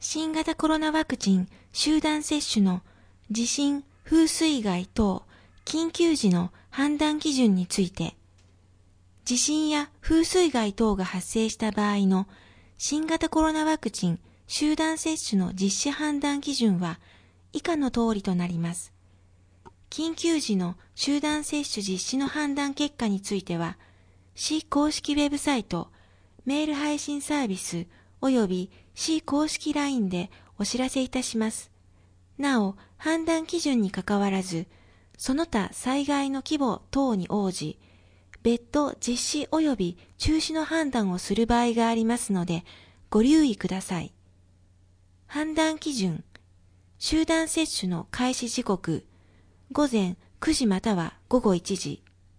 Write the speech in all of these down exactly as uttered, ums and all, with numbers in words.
新型コロナワクチン集団接種の地震、風水害等緊急時の判断基準について、地震や風水害等が発生した場合の新型コロナワクチン集団接種の実施判断基準は以下の通りとなります。緊急時の集団接種実施の判断結果については、市公式ウェブサイト、メール配信サービス及び市公式 ライン でお知らせいたします。なお、判断基準にかかわらず、その他災害の規模等に応じ、別途実施及び中止の判断をする場合がありますので、ご留意ください。判断基準、集団接種の開始時刻、午前くじまたは午後いちじ。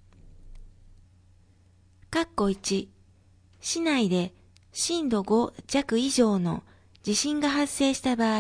括弧いち、市内で震度ご弱以上の地震が発生した場合、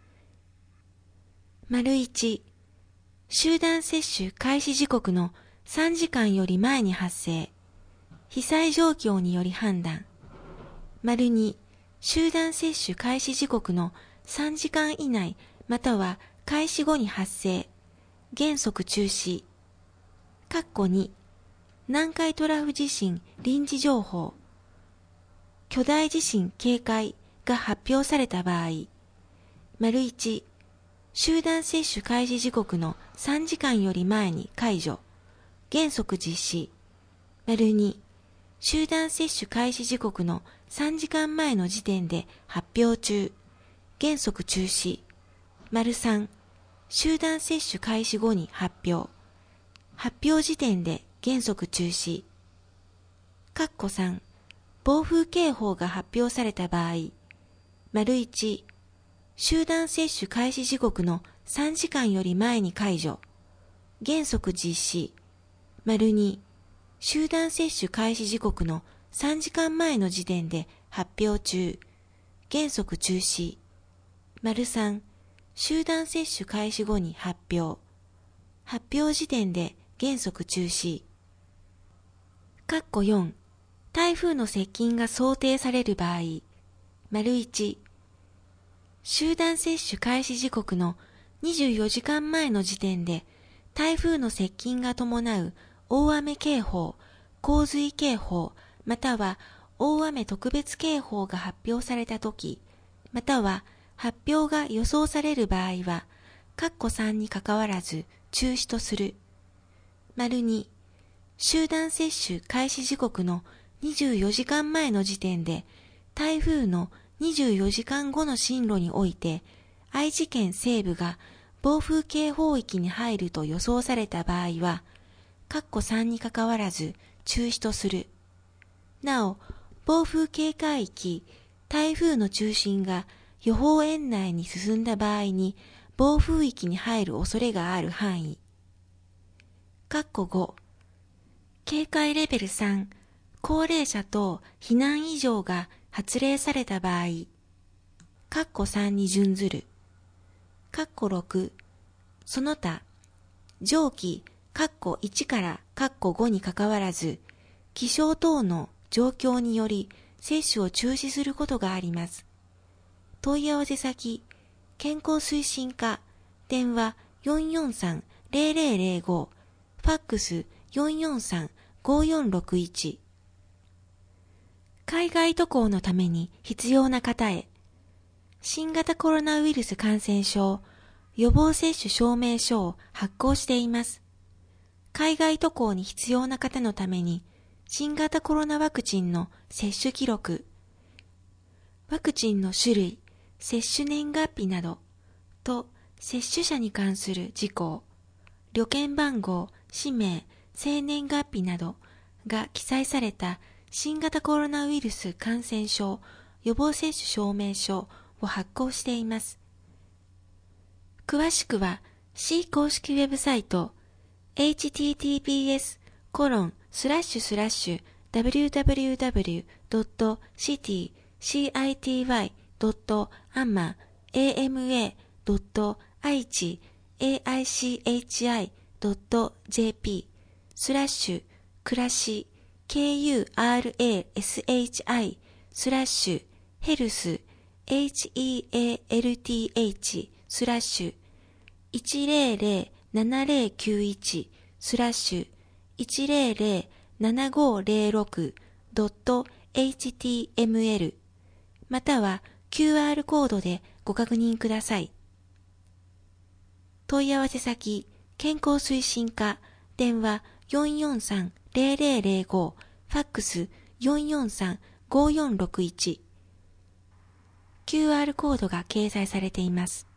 丸いち、集団接種開始時刻のさんじかんより前に発生、被災状況により判断。丸に、集団接種開始時刻のさんじかん以内または開始後に発生、原則中止。括弧に、南海トラフ地震臨時情報、巨大地震警戒が発表された場合、丸いち、集団接種開始時刻のさんじかんより前に解除、原則実施。丸に、集団接種開始時刻のさんじかんまえの時点で発表中、原則中止。丸さん、集団接種開始後に発表、発表時点で原則中止。括弧さん、暴風警報が発表された場合、丸いち、集団接種開始時刻のさんじかんより前に解除、原則実施。丸に、集団接種開始時刻のさんじかんまえの時点で発表中、原則中止。丸さん、集団接種開始後に発表、発表時点で原則中止。括弧よん、台風の接近が想定される場合、丸いち、集団接種開始時刻のにじゅうよじかんまえの時点で台風の接近が伴う大雨警報、洪水警報、または大雨特別警報が発表されたとき、または発表が予想される場合は、括弧さんにかかわらず中止とする。丸に、集団接種開始時刻のにじゅうよじかんまえの時点で台風のにじゅうよじかんごの進路において愛知県西部が暴風警報域に入ると予想された場合は、括弧さんにかかわらず中止とする。なお、暴風警戒域、台風の中心が予報円内に進んだ場合に暴風域に入る恐れがある範囲。括弧ご、警戒レベルさん、高齢者等避難以上が発令された場合、括弧さんに準ずる。括弧ろく、その他、上記、括弧いちから括弧ごにかかわらず、気象等の状況により接種を中止することがあります。問い合わせ先、健康推進課、電話 よんよんさんゼロゼロゼロご、ファックス よんよんさんごよんろくいち。海外渡航のために必要な方へ、新型コロナウイルス感染症予防接種証明書を発行しています。海外渡航に必要な方のために、新型コロナワクチンの接種記録、ワクチンの種類、接種年月日などと接種者に関する事項、旅券番号、氏名、生年月日などが記載された新型コロナウイルス感染症予防接種証明書を発行しています。詳しくは市公式ウェブサイト エイチティーティーピーエスコロンスラッシュスラッシュダブリューダブリューダブリュードットシティシーアイティーワイドットアンマエーエムエードットアイチエーアイシーエイチアイドットジェーピースラッシュ暮らし ケーユーアールエーエスエイチアイ スラッシュヘルス health スラッシュいちまるまるななまるきゅういちスラッシュいちまるまるななごぜろろくドットエイチティーエムエル または キューアール コードでご確認ください。問い合わせ先、健康推進課、電話 よんよんさんぜろぜろぜろご、ファックス よんよんさんごよんろくいち。キューアール コードが掲載されています。